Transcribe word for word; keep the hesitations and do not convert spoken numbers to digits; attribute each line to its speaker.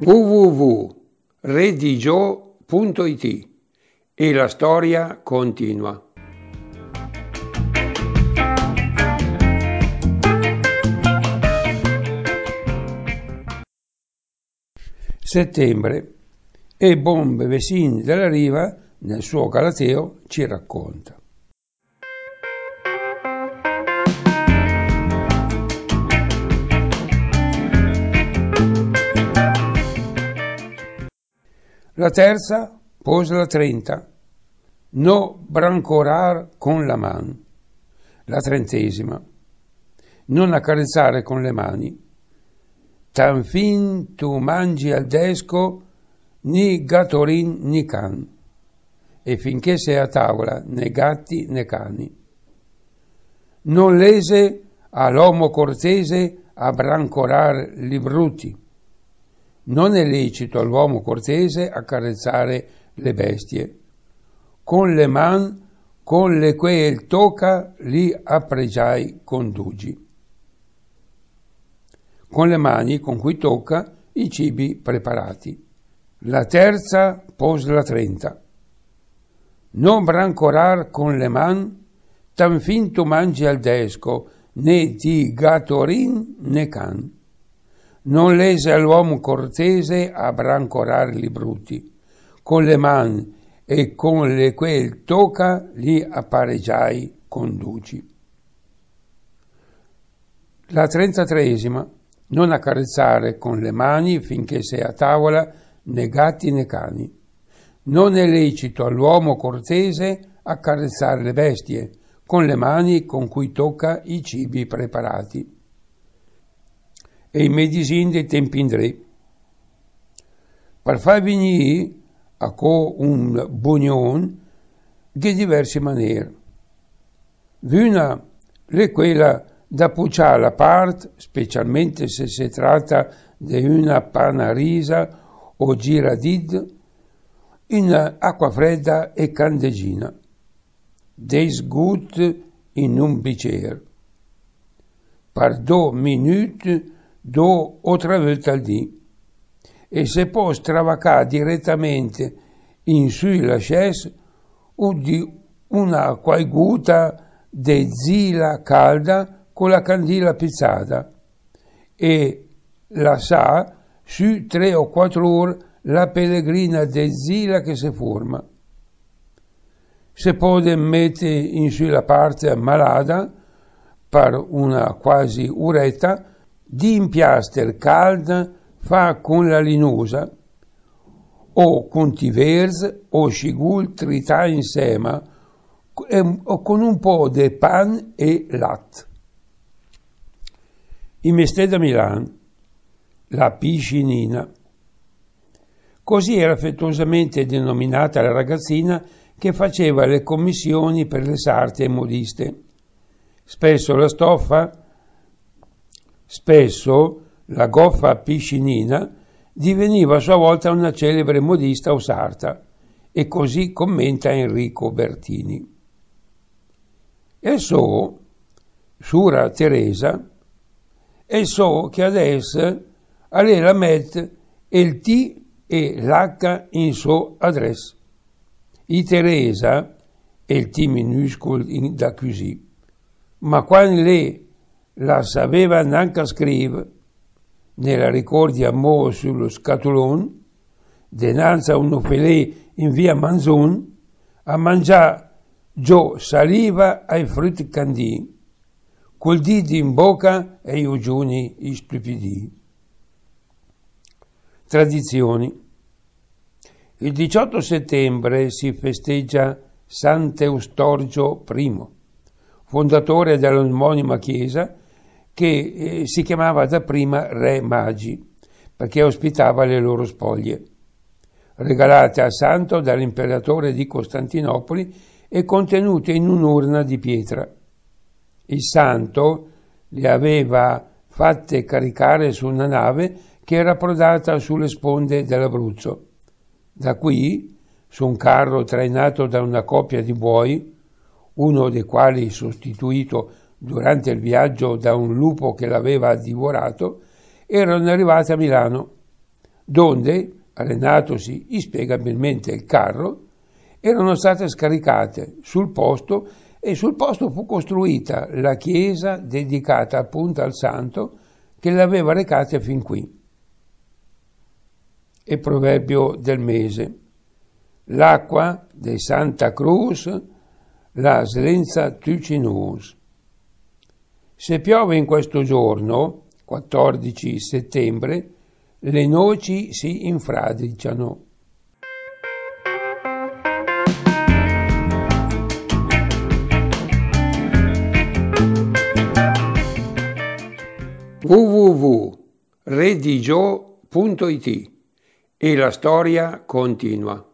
Speaker 1: w w w punto redigio punto it e la storia continua. Settembre e bombe Vesin della Riva nel suo Galateo ci racconta. La terza pose la trenta, no brancorar con la man. La trentesima, non accarezzare con le mani. Tan fin tu mangi al desco ni gatorin ni can, e finché sei a tavola né gatti né cani. Non lese all'uomo cortese a brancorar li bruti. Non è lecito all'uomo cortese accarezzare le bestie. Con le man, con le quel tocca, li appregiai condugi. Con le mani con cui tocca i cibi preparati. La terza pos la trenta. Non brancorar con le man, tan fin tu mangi al desco, né di gatorin né can. Non lese all'uomo cortese a brancorar li bruti. Con le man e con le quel tocca li appareggiai conduci. La trentatreesima, non accarezzare con le mani finché sei a tavola né gatti né cani. Non è lecito all'uomo cortese accarezzare le bestie con le mani con cui tocca i cibi preparati. E i medisin dei tempi indrei. Per far venire a co un bugnon di diverse maniere. Una è quella da pucciare a parte, specialmente se si tratta di una panarisa o giradid, in acqua fredda e candeggina. Des gut in un bicchiere. Per due minuti, due o tre volte al dì. E se può stravacare direttamente in sui la chaise o di una qualguta de zila calda con la candela pizzata e la sa su tre o quattro ore la pellegrina de zila che si forma. Se può mettere in su la parte malata per una quasi uretta di impiaster calda fa con la linosa o con tivers o scigul trità insieme o con un po' di pan e latte. In mestè da Milano, la piscinina. Così era affettuosamente denominata la ragazzina che faceva le commissioni per le sarte e modiste. Spesso la stoffa, spesso la goffa piscinina diveniva a sua volta una celebre modista o sarta, e così commenta Enrico Bertini. E so, sura Teresa, e so che adesso alle la met il T e l'H in suo adres. I Teresa e il T minuscolo in, da così, ma quando lei la sapeva neanche scrivere, nella ricordi a mo' sullo scatolone, dinanzi a un filè in via Manzon, a mangiare giù saliva ai frutti candì, col dito in bocca e i ugioni stupidi. Tradizioni. Il diciotto settembre si festeggia Sant'Eustorgio I, fondatore dell'omonima chiesa, che eh, si chiamava dapprima Re Magi, perché ospitava le loro spoglie, regalate al santo dall'imperatore di Costantinopoli e contenute in un'urna di pietra. Il santo le aveva fatte caricare su una nave che era approdata sulle sponde dell'Abruzzo. Da qui, su un carro trainato da una coppia di buoi, uno dei quali sostituito durante il viaggio da un lupo che l'aveva divorato, erano arrivati a Milano, donde, allenatosi inspiegabilmente il carro, erano state scaricate sul posto e sul posto fu costruita la chiesa dedicata appunto al santo che le aveva recate fin qui. E proverbio del mese: l'acqua de Santa Cruz la slenza tucinus. Se piove in questo giorno, quattordici settembre, le noci si infradiciano. w w w punto redigio punto it e la storia continua.